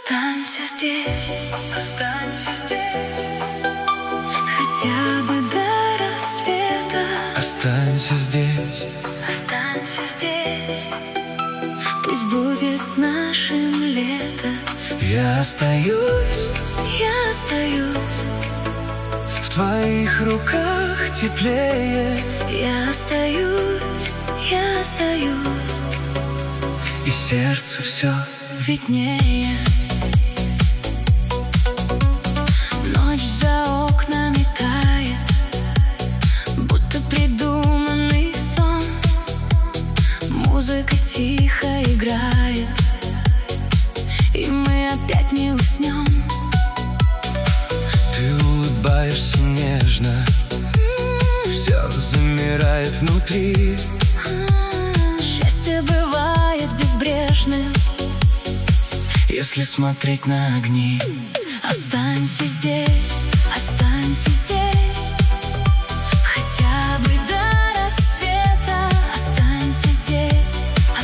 Останься здесь, хотя бы до рассвета. Останься здесь, пусть будет нашим лето. я остаюсь в твоих руках теплее. Я остаюсь, И сердцу все виднее. Ночь за окнами тает, будто придуманный сон. Музыка тихо играет, и мы опять не уснем. Ты улыбаешься нежно, все замирает внутри. Счастье бывает безбрежным, если смотреть на огни. Останься здесь, хотя бы до рассвета. Останься здесь,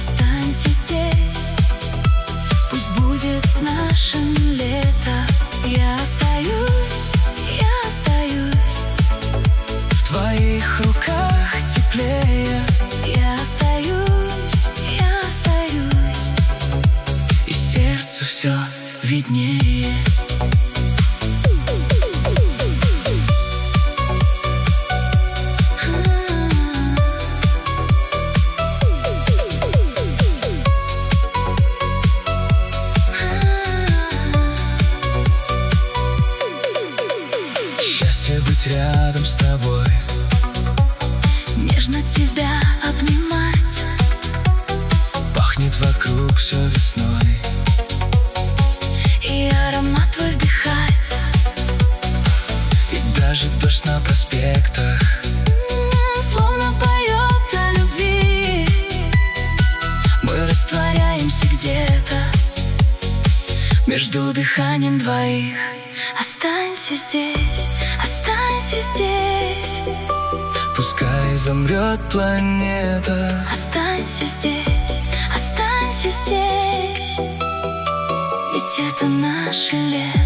пусть будет нашим лето. Я остаюсь В твоих руках теплее. Я остаюсь, И сердцу все виднее. Счастье быть рядом с тобой, нежно тебя обнимать. пахнет вокруг все весной, И аромат твой вдыхать. и даже дождь на проспектах Словно поет о любви. мы Растворяемся где-то между дыханием двоих. Останься здесь, пускай замрет планета. останься здесь, ведь это наше лето.